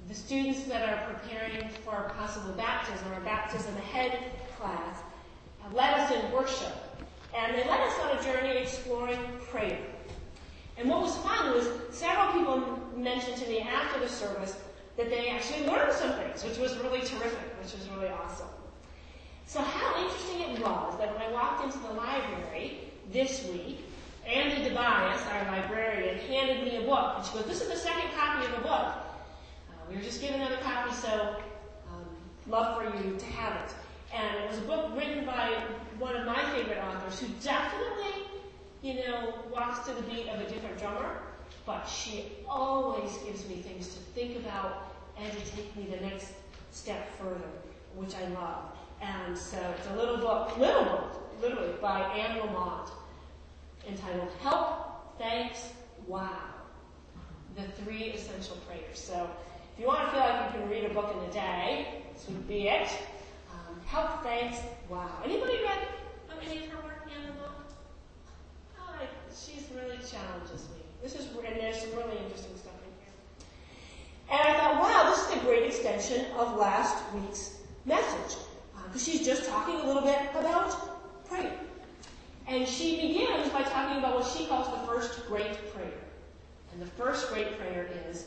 the students that are preparing for possible baptism or baptism ahead class led us in worship. And they led us on a journey exploring prayer. And what was fun was several people mentioned to me after the service that they actually learned some things, which was really terrific, which was really awesome. So how interesting it was that when I walked into the library this week, Andy DeBias, our librarian, handed me a book. And she goes, "This is the second copy of the book. We were just given another copy, so love for you to have it." And it was a book written by one of my favorite authors who definitely, walks to the beat of a different drummer, but she always gives me things to think about and to take me the next step further, which I love. And so it's a little book, literally, by Anne Lamott, entitled Help, Thanks, Wow. The 3 Essential Prayers. So if you want to feel like you can read a book in a day, this would be it. Help, Thanks, Wow. Anybody read any of her work, Anne Lamott? Oh, she's really challenges me. And there's some really interesting stuff in here. And I thought, wow, this is a great extension of last week's message. Because she's just talking a little bit about prayer. And she begins by talking about what she calls the first great prayer. And the first great prayer is,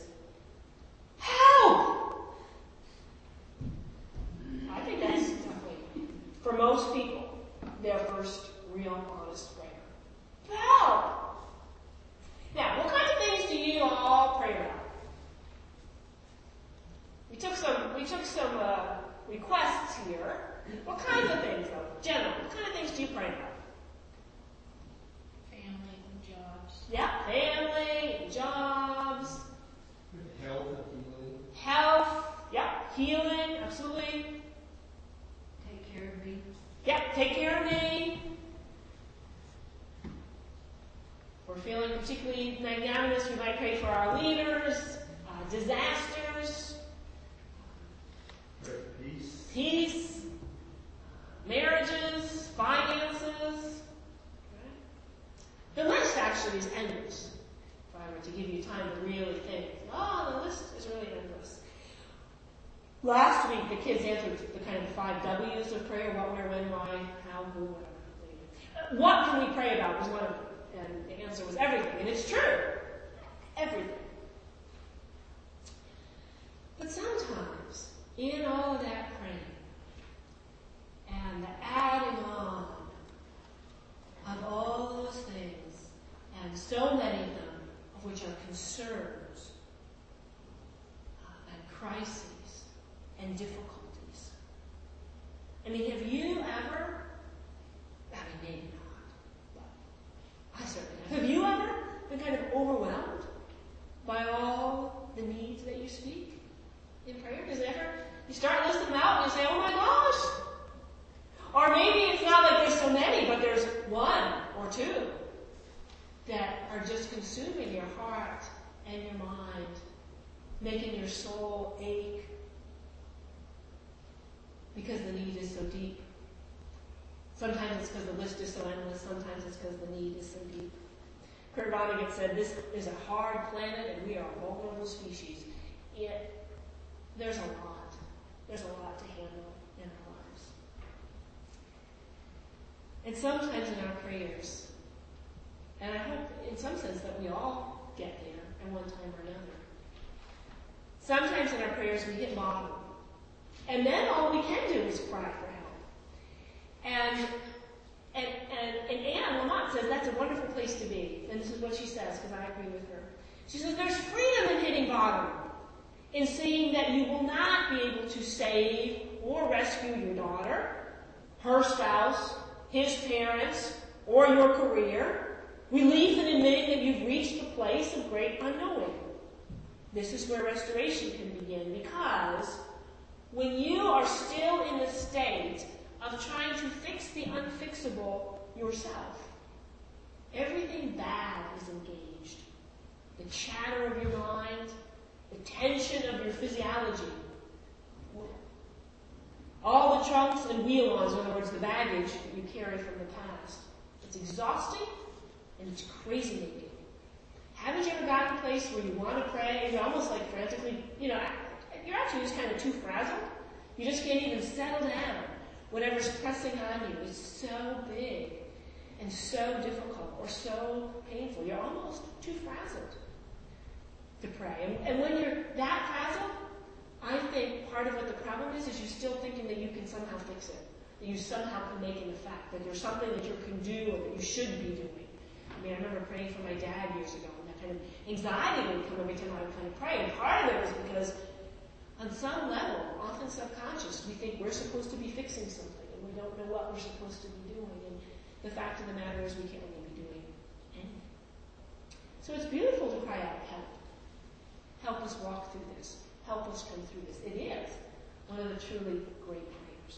help! I think that's definitely, for most people, their first real honest prayer. Help! Now, what kinds of things do you all pray about? We took some requests here. What kinds of things, though? General, what kind of things do you pray about? Family and jobs. Yeah, family, jobs. Health and healing. Health, yeah, healing, absolutely. Take care of me. Yeah, take care of me. We're feeling particularly magnanimous. We might pray for our leaders, disasters, peace, marriages, finances. The list actually is endless. If I were to give you time to really think, the list is really endless. Last week, the kids answered the kind of 5 W's of prayer: what, where, when, why, how, who, whatever. What can we pray about was one of them. And the answer was everything. And it's true. Everything. But sometimes, in all of that praying, and the adding on of all those things, and so many of them, of which are concerns, and crises, and difficulties. I mean, have you ever, maybe not, but I certainly have. Have you ever been kind of overwhelmed by all the needs that you speak in prayer? Does it ever, you start listing them out and you say, oh my gosh. Or maybe it's not like there's so many, but there's 1 or 2 that are just consuming your heart and your mind, making your soul ache because the need is so deep. Sometimes it's because the list is so endless. Sometimes it's because the need is so deep. Kurt Vonnegut said, this is a hard planet and we are a vulnerable species. Yet, there's a lot. There's a lot to handle in our lives. And sometimes in our prayers, and I hope in some sense that we all get there at one time or another, sometimes in our prayers we hit bottom. And then all we can do is cry for help. And Anne Lamott says that's a wonderful place to be. And this is what she says, because I agree with her. She says there's freedom in hitting bottom, in saying that you will not be able to save or rescue your daughter, her spouse, his parents, or your career. Relief in admitting that you've reached the place of great unknowing. This is where restoration can begin, because when you are still in the state of trying to fix the unfixable yourself, everything bad is engaged. The chatter of your mind, the tension of your physiology, all the trunks and wheel-ons, in other words, the baggage that you carry from the past. It's exhausting and it's crazy making. Haven't you ever gotten to a place where you want to pray and you're almost like frantically, You just can't even settle down. Whatever's pressing on you is so big and so difficult or so painful. You're almost too frazzled to pray. And when you're that frazzled, I think part of what the problem is you're still thinking that you can somehow fix it, that you somehow can make an effect, that there's something that you can do or that you should be doing. I mean, I remember praying for my dad years ago, and that kind of anxiety would come every time I would kind of pray. And part of it was because on some level, often subconscious, we think we're supposed to be fixing something, and we don't know what we're supposed to be doing. And the fact of the matter is we can't really be doing anything. So it's beautiful to cry out, help. Help us walk through this. Help us come through this. It is one of the truly great prayers.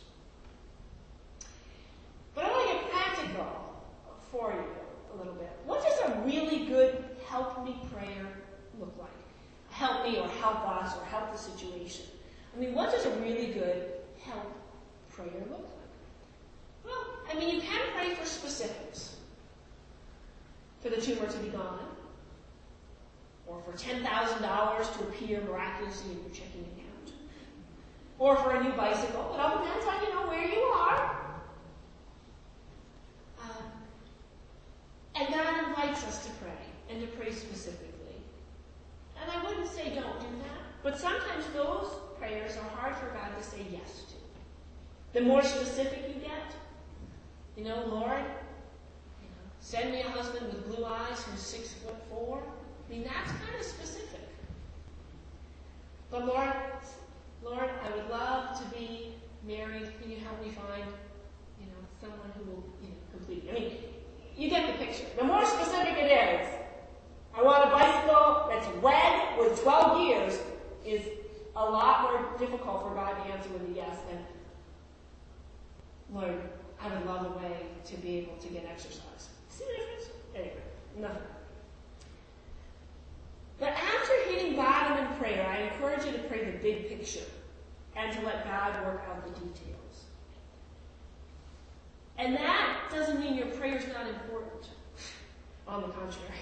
But I want to get practical for you a little bit. What does a really good help me prayer look like? Help me or help us or help the situation. I mean, what does a really good help prayer look like? Well, I mean, you can pray for specifics. For the tumor to be gone. Or for $10,000 to appear miraculously in your checking account. Or for a new bicycle. It all depends on, where you are. And God invites us to pray, and to pray specifically. And I wouldn't say don't do that, but sometimes those prayers are hard for God to say yes to. The more specific you get, Lord, send me a husband with blue eyes who's 6'4". I mean, that's kind of specific. But Lord, I would love to be married. Can you help me find, someone who will, complete me? I mean, you get the picture. The more specific it is, I want a bicycle that's red with 12 gears, is a lot more difficult for God to answer with a yes than, Lord, I would love a way to be able to get exercise. See the difference? Anyway, nothing. But after hitting bottom in prayer, I encourage you to pray the big picture and to let God work out the details. And that doesn't mean your prayer's not important. On the contrary.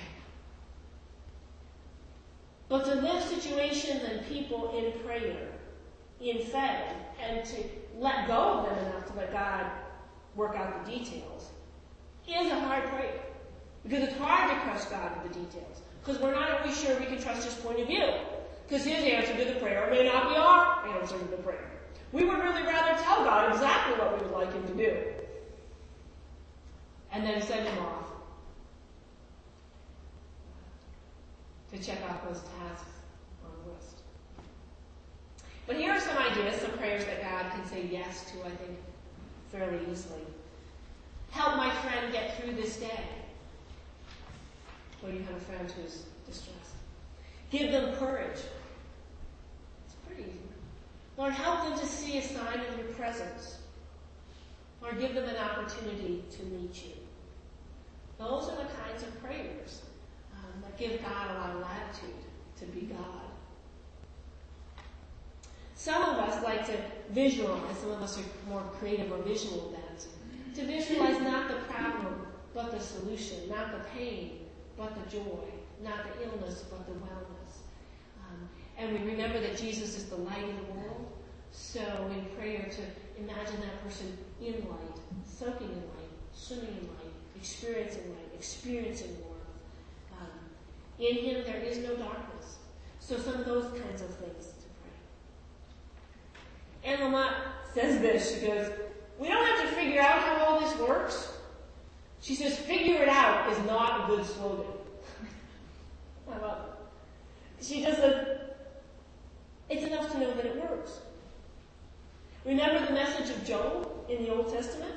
But to live situations and people in prayer, in faith, and to let go of them enough to let God work out the details is a hard prayer. Because it's hard to trust God with the details. Because we're not always sure we can trust His point of view. Because His answer to the prayer may not be our answer to the prayer. We would really rather tell God exactly what we would like Him to do. And then send Him off to check off those tasks on the list. But here are some ideas, some prayers that God can say yes to, I think, fairly easily. Help my friend get through this day. Or you have a friend who's distressed. Give them courage. It's pretty easy. Lord, help them to see a sign of your presence. Or give them an opportunity to meet you. Those are the kinds of prayers that give God a lot of latitude to be God. Some of us like to visualize. Some of us are more creative or visual bent. To visualize not the problem, but the solution. Not the pain, but the joy. Not the illness, but the wellness. And we remember that Jesus is the light of the world. So in prayer to imagine that person in light, soaking in light, swimming in light, experiencing warmth. In Him there is no darkness. So some of those kinds of things to pray. Anne Lamott says this. She goes, we don't have to figure out how all this works. She says, figure it out is not a good slogan. I love it. She just says, it's enough to know that it works. Remember the message of Job in the Old Testament?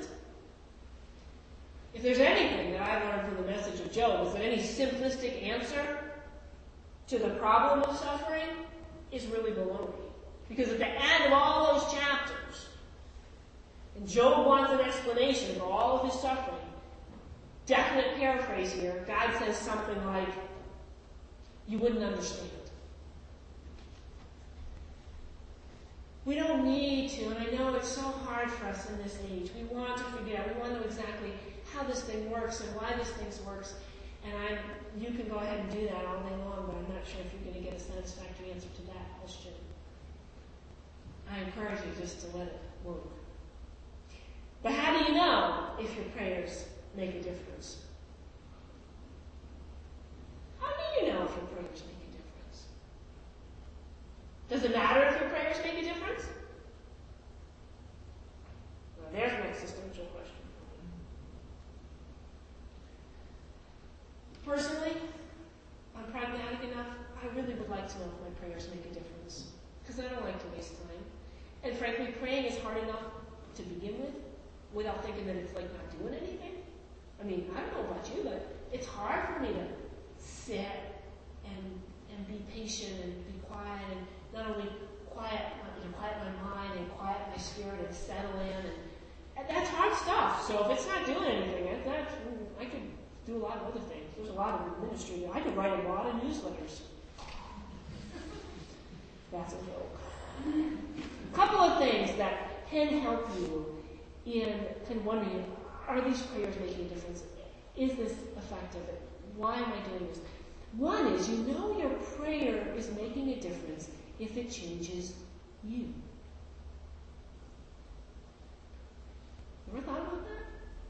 If there's anything that I learned from the message of Job, is that any simplistic answer to the problem of suffering is really baloney. Because at the end of all those chapters, and Job wants an explanation for all of his suffering, definite paraphrase here, God says something like, you wouldn't understand. We don't need to, and I know it's so hard for us in this age. We want to figure out, we want to know exactly how this thing works and why this thing works. And you can go ahead and do that all day long, but I'm not sure if you're going to get a satisfactory answer to that question. I I encourage you just to let it work. But how do you know if your prayers make a difference? How do you know if your prayers make a difference? Does it matter if your prayers make a difference? Well, there's an existential question. Personally, I'm pragmatic enough. I really would like to know if my prayers make a difference. Because I don't like to waste time. And frankly, praying is hard enough to begin with without thinking that it's like not doing anything. I mean, I don't know about you, but it's hard for me to sit and be patient and be quiet and not only quiet my mind and quiet my spirit and settle in. And that's hard stuff. So if it's not doing anything, I could do a lot of other things. There's a lot of ministry. I could write a lot of newsletters. That's a joke. A couple of things that can help you in kind of wondering, are these prayers making a difference? Is this effective? Why am I doing this? One is, you know your prayer is making a difference if it changes you. Ever thought about that?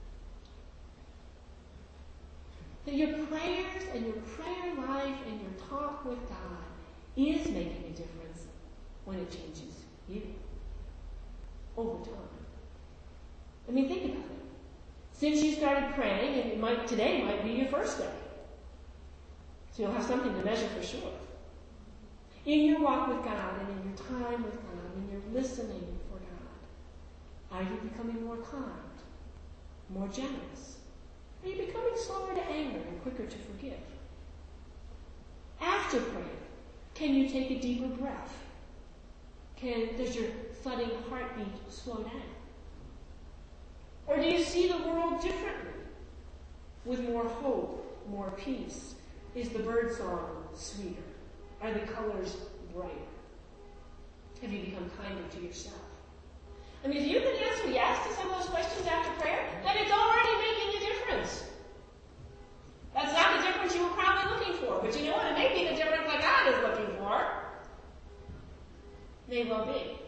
That your prayers and your prayer life and your talk with God is making a difference when it changes you over time. I mean, think about it. Since you started praying, and today might be your first day. So you'll have something to measure for sure. In your walk with God and in your time with God, and you're listening for God, are you becoming more kind, more generous? Are you becoming slower to anger and quicker to forgive? After praying, can you take a deeper breath? Does your thudding heartbeat slow down? Or do you see the world differently? With more hope, more peace? Is the birdsong sweeter? Are the colors brighter? Have you become kinder to yourself? I mean, if you can answer yes to some of those questions after prayer, then it's already making a difference. That's not the difference you were probably looking for, but you know what? It may be the difference that God is looking for. May well be.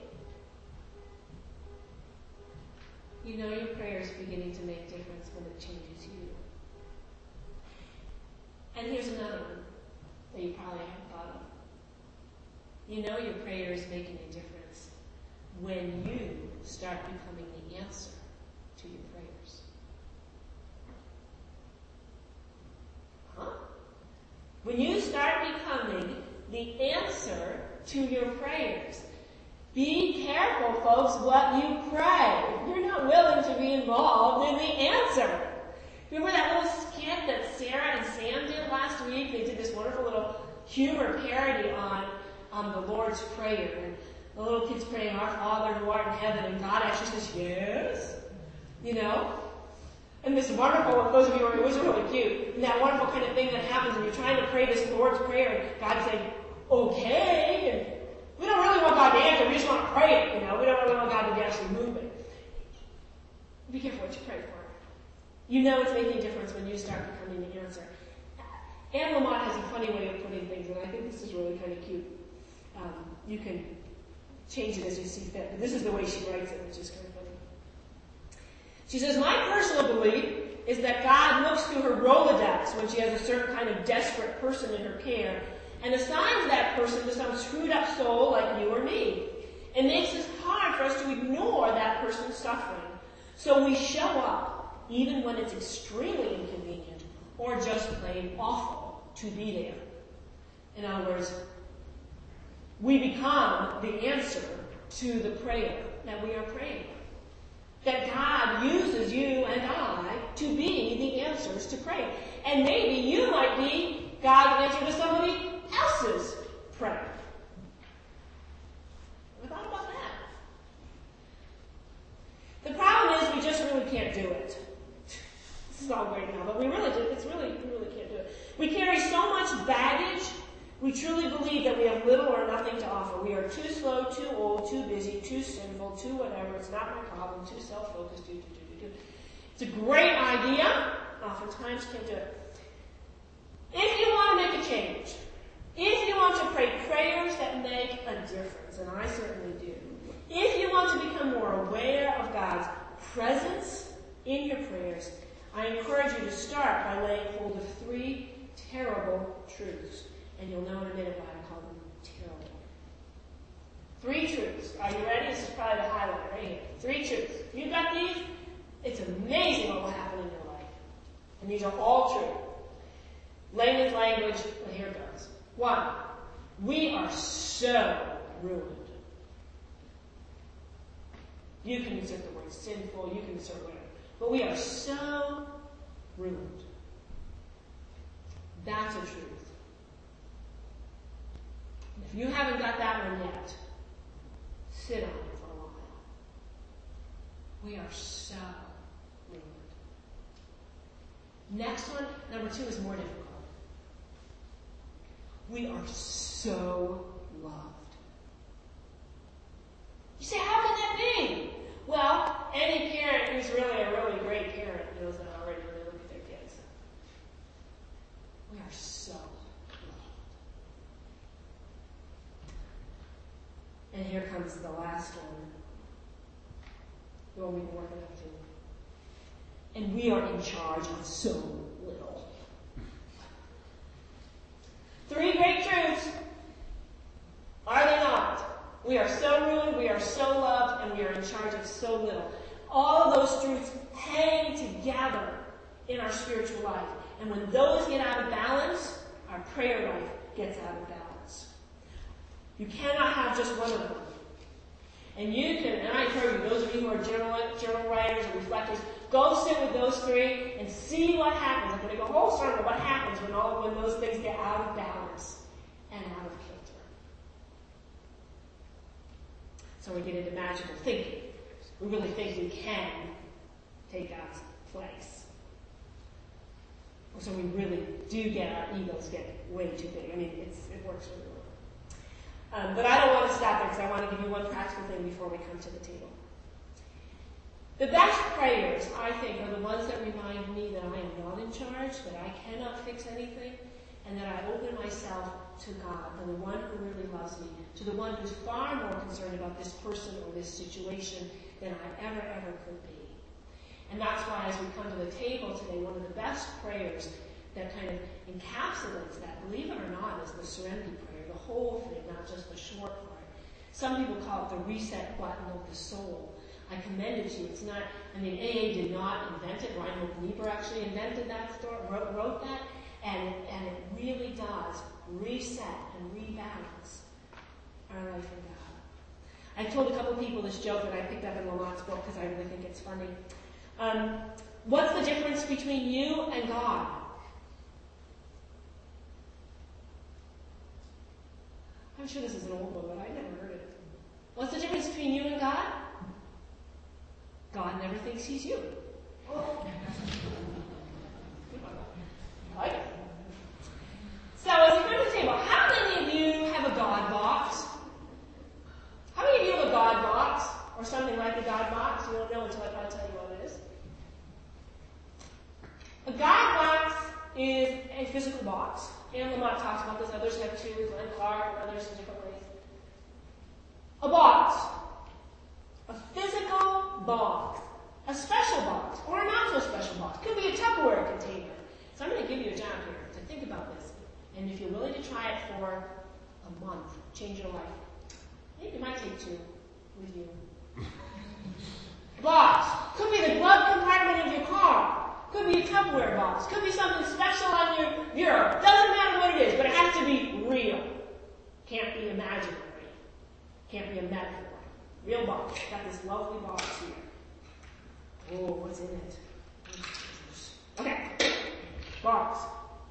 You know your prayer is beginning to make a difference when it changes you. And here's another one that you probably haven't thought of. You know your prayer is making a difference when you start becoming the answer to your prayers. Huh? When you start becoming the answer to your prayers. Be careful, folks, what you pray. You're not willing to be involved in the answer. Remember that little skit that Sarah and Sam did last week? They did this wonderful little humor parody on the Lord's Prayer. And the little kid's praying, "Our Father who art in heaven," and God actually says, "Yes." You know? And this wonderful, those of you who are, it was really cute, and that wonderful kind of thing that happens when you're trying to pray this Lord's Prayer, and God saying, "Okay," and we don't really want God to answer, we just want to pray it, you know. We don't really want God to be actually moving. Be careful what you pray for. You know it's making a difference when you start becoming the answer. Anne Lamott has a funny way of putting things, and I think this is really kind of cute. You can change it as you see fit, but this is the way she writes it, which is kind of funny. She says, "My personal belief is that God looks through her Rolodex when she has a certain kind of desperate person in her care and assigns that person to some screwed up soul like you or me. It makes it hard for us to ignore that person's suffering. So we show up, even when it's extremely inconvenient or just plain awful to be there. In other words, we become the answer to the prayer that we are praying. That God uses you and I to be the answers to prayer. And maybe you might be God's answer to somebody else's prayer. Ever thought about that? The problem is we just really can't do it. This is all great now, but we really can't do it. We carry so much baggage. We truly believe that we have little or nothing to offer. We are too slow, too old, too busy, too sinful, too whatever. It's not my problem, too self-focused, too. It's a great idea. Oftentimes can't do it. If you want to make a change, if you want to pray prayers that make a difference, and I certainly do, if want to become more aware of God's presence in your prayers, I encourage you to start by laying hold of 3 terrible truths. And you'll know in a minute why I call them terrible. 3 truths. Are you ready? This is probably the highlight right here. 3 truths. If you got these, it's amazing what will happen in your life. And these are all true. Layman's language, well, here it goes. 1, we are so ruined. You can insert the word sinful, you can insert whatever. But we are so ruined. That's a truth. If you haven't got that one yet, sit on it for a while. We are so ruined. Next one, number 2, is more difficult. We are so loved. You say, how can that be? Well, any parent who's really a really great parent knows that already when they look at their kids. We are so loved. And here comes the last one. The one we've been working up to. And we are in charge of so little. 3 great truths. Are they not? We are so ruined, we are so loved, and we are in charge of so little. All of those truths hang together in our spiritual life. And when those get out of balance, our prayer life gets out of balance. You cannot have just one of them. And you can, and I encourage you, those of you who are journal writers or reflectors, go sit with those 3 and see what happens. I'm going to go whole circle what happens when those things get out of balance and out of kilter. So we get into magical thinking. We really think we can take God's place. So we really do get, our egos get way too big. I mean, it works really well. But I don't want to stop there because I want to give you one practical thing before we come to the table. The best prayers, I think, are the ones that remind me that I am not in charge, that I cannot fix anything, and that I open myself to God, to the one who really loves me, to the one who's far more concerned about this person or this situation than I ever could be. And that's why as we come to the table today, one of the best prayers that kind of encapsulates that, believe it or not, is the serenity prayer, the whole thing, not just the short part. Some people call it the reset button of the soul. I commend it to you. It's not, AA did not invent it. Reinhold Niebuhr actually invented that, wrote that, and it really does reset and rebalance our life in God. I told a couple people this joke that I picked up in Lamont's book because I really think it's funny. What's the difference between you and God? I'm sure this is an old one, but I never heard it. What's the difference between you and God? God never thinks he's you. Oh. I like it. So as we come to the table, how many of you have a God box? How many of you have a God box? Or something like a God box? You won't know until I tell you what it is. A God box is a physical box. Anne Lamott talks about this. Others have too. Glenn Clark and others in different ways. A box. A physical box. A special box. Or a not so special box. Could be a Tupperware container. So I'm going to give you a job here to think about this. And if you're willing to try it for a month, change your life. I think it might take 2 with you. Box. Could be the glove compartment of your car. Could be a Tupperware box. Could be something special on your bureau. Doesn't matter what it is, but it has to be real. Can't be imaginary. Can't be a metaphor. Real box. Got this lovely box here. Oh, what's in it? Okay. Box.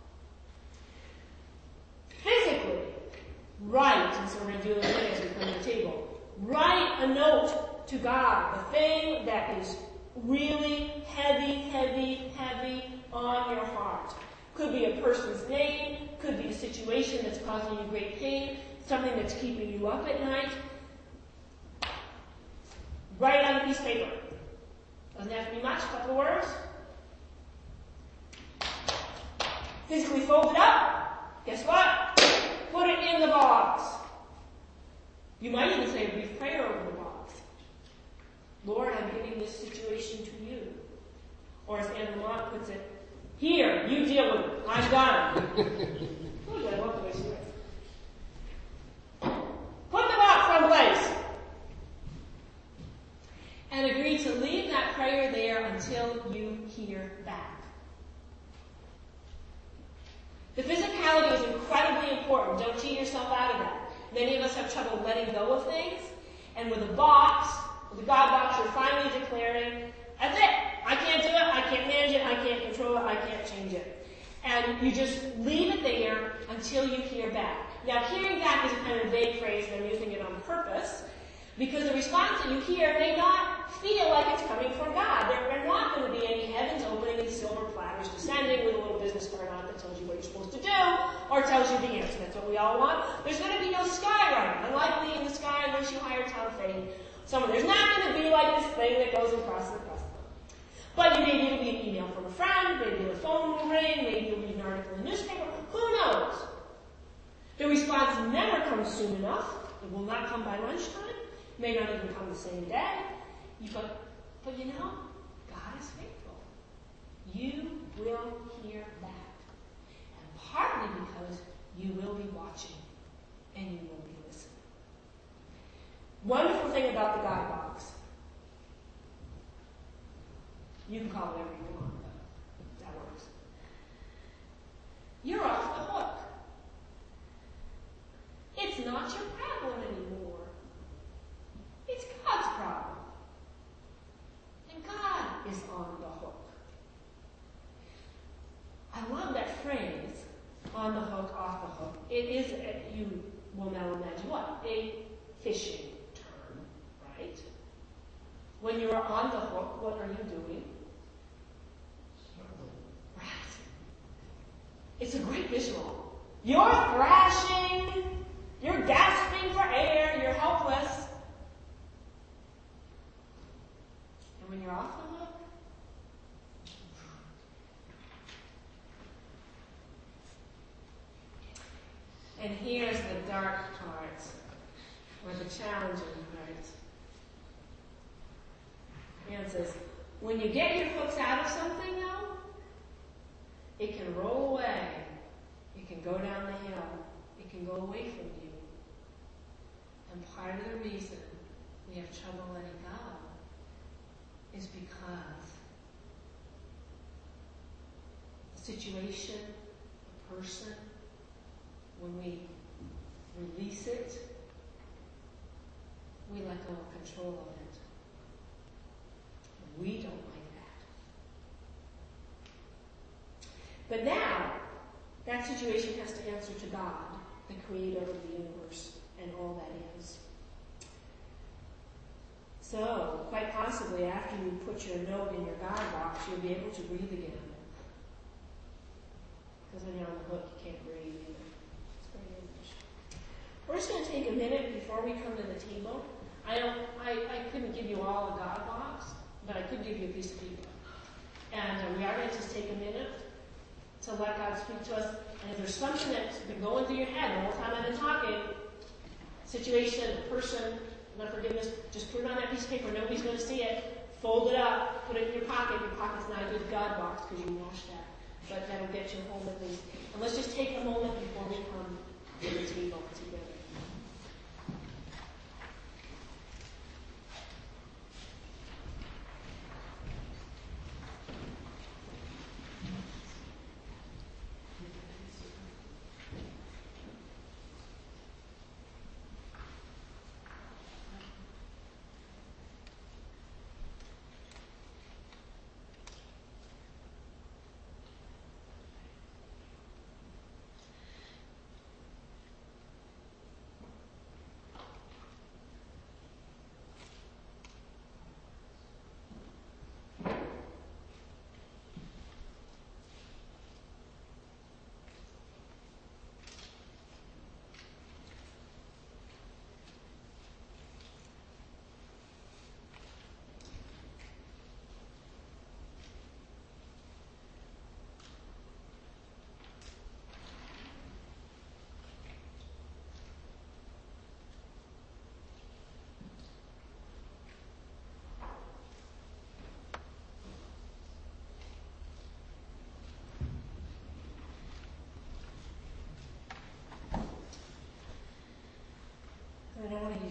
Physically, write, and so we're going to do it again as we come to the table. Write a note to God, the thing that is really heavy on your heart. Could be a person's name, could be a situation that's causing you great pain, something that's keeping you up at night. Write it on a piece of paper. Doesn't have to be much, a couple of words. Physically fold it up. Guess what? Put it in the box. You might even say a brief prayer over the box. Lord, I'm giving this situation to you. Or as Anne Lamott puts it, here, you deal with it. I'm done. Oh, I love the way she writes. Put the box someplace. And agree to leave that prayer there until you hear back. The physicality is incredibly important. Don't cheat yourself out of that. Many of us have trouble letting go of things. And with a box, with a God box, you're finally declaring, that's it. I can't do it. I can't manage it. I can't control it. I can't change it. And you just leave it there until you hear back. Now, hearing back is a kind of vague phrase, and I'm using it on purpose, because the response that you hear may not feel like it's coming from God. There are not going to be any heavens opening and silver platters descending with a little business card on it that tells you what you're supposed to do, or tells you the answer. That's what we all want. There's going to be no skywriting. Unlikely in the sky unless you hire Tom Fane. There's not going to be like this thing that goes across the cross. But maybe it'll be an email from a friend, maybe the phone will ring, maybe you'll read an article in the newspaper. Who knows? The response never comes soon enough. It will not come by lunchtime. It may not even come the same day. But you know, God is faithful. You will hear back. And partly because you will be watching and you will be listening. Wonderful thing about the God box. You can call it whatever you want, but that works. You're off the hook. It's not your problem anymore. It's God's problem. And God is on the hook. I love that phrase, on the hook, off the hook. It is, you will now imagine what? A fishing term, right? When you're on the hook, what are you doing? Right. It's a great visual. You're thrashing. You're gasping for air. You're helpless. And when you're off the hook, and here's the dark part, or the challenging part. And says, when you get your hooks out of something, though, it can roll away. It can go down the hill. It can go away from you. And part of the reason we have trouble letting go is because a situation, a person, when we release it, we let go of control of it. We don't like that. But now, that situation has to answer to God, the creator of the universe and all that is. So, quite possibly, after you put your note in your God box, you'll be able to breathe again. Because when you're on the hook, you can't breathe either. It's very English. We're just going to take a minute before we come to the table. I couldn't give you all a God box, but I could give you a piece of paper. And we are going to just take a minute to let God speak to us. And if there's something that's been going through your head the whole time I've been talking, situation, person, unforgiveness, just put it on that piece of paper. Nobody's going to see it. Fold it up. Put it in your pocket. Your pocket's not a good God box because you washed that. But that'll get you home at least. And let's just take a moment before we come to the table together.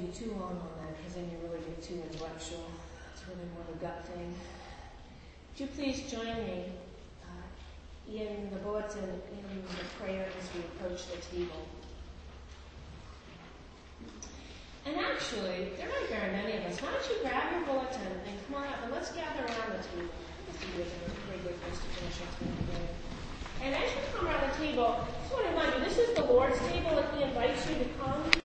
you too long on that because then you really get too intellectual. It's really more of a gut thing. Would you please join me in the bulletin in the prayer as we approach the table? And actually, there aren't very many of us. Why don't you grab your bulletin and come on up and let's gather around the table. This is a pretty good place to finish off the day. And as you come around the table, I just want to remind you, this is the Lord's table. If He invites you to come,